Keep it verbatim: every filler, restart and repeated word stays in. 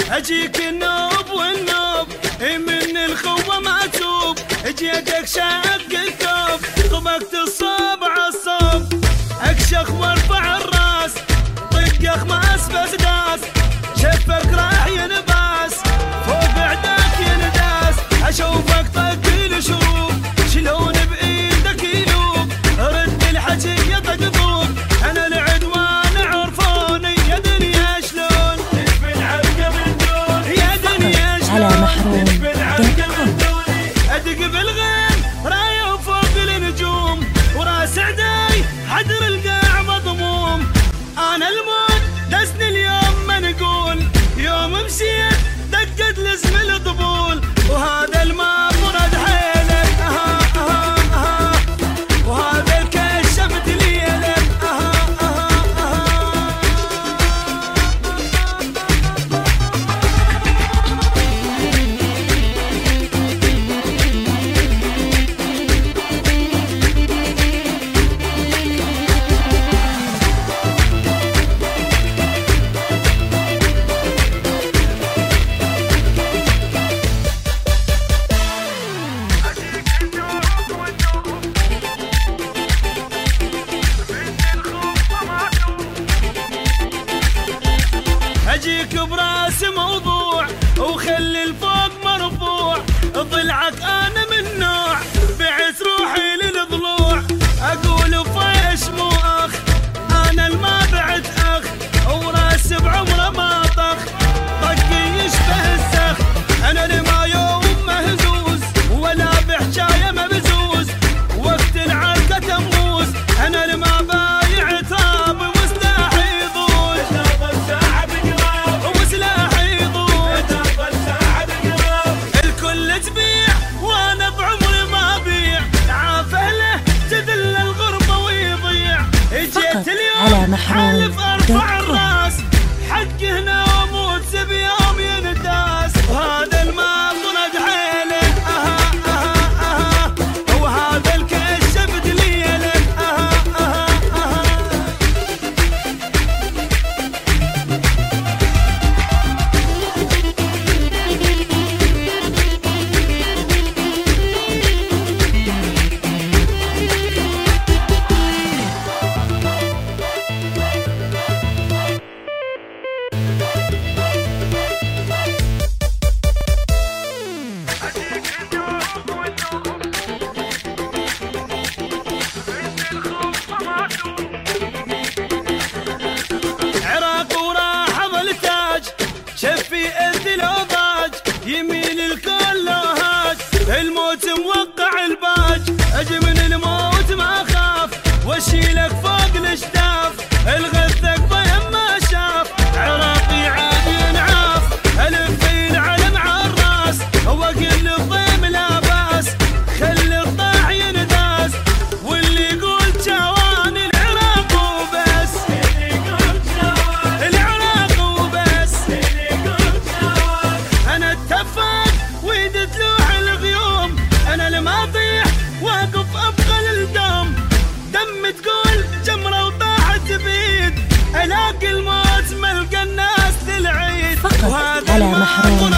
اجيك النوب والنوب من الخوة ما توب، جيدك شق الثوب طبقت الصوب عالصوب، اكشخ وارفع الراس طق اخماس بسداس، شفك راح ينباس فوق عداك ينداس، اشوفك طق الشروب شلون بايدك يلوب، رد الحكي يطقطوب انا العدوان عرفوني يا دنيا شلون تشبن عرقه من دوني، يا دنيا شلون تشبن عرقه من دوني، ادق بالغيم رايه وفوق النجوم وراس عداي حدر القاع مضموم، انا الموت دسني اليوم ما نقول يوم مشيت دقت لاسم الطبول، وهذا الماء فرد حيلك اها اها اها، وهذا الكشفت ليلك اها اها اها. اجيك براس موضوع وخلي الفوق مرفوع، ضلعك انا من نوع بعت روحي للضلوع، اقول فيش مو اخ انا الما بعت اخ، وراس بعمره ما طخ طقي يشبه السخ، انا لما يوم مهزوز ولا بحجايه مبزوز، وقت العركه تموز انا لما بايع تراب وسلاح يضوز، الكل تبيع وانا بعمري ما ابيع، تعافى له تذل الغربه ويضيع، اجيت اليوم حالف ارفع الراس حقي هنا واموت بيوم ينداس، وهذا الماء طرد حيلك اها اها اها، وهذا الكشفت ليلك اها اها اها. عراق وراح بالتاج شفي انت لو ضاج، يمين الكل لو هاج الموت موقع الباج، اجي من الموت ما اخاف واشيلك فوق الاشداف، الغثك ضيم ما شاف عراقي عاد ينعاف، الف في العلم عالراس واقل الضيم لا باس، خلي الطاع ينداس واللي يقول جواني العراق وبس، العراق وبس، انا اتفق ويد تلوح الغيوم، انا لما اطيح واقف ابقى للدم، دم تقول جمره وطاحت بيد، الاقي الموت ملقى الناس للعيد، فقط على محروم.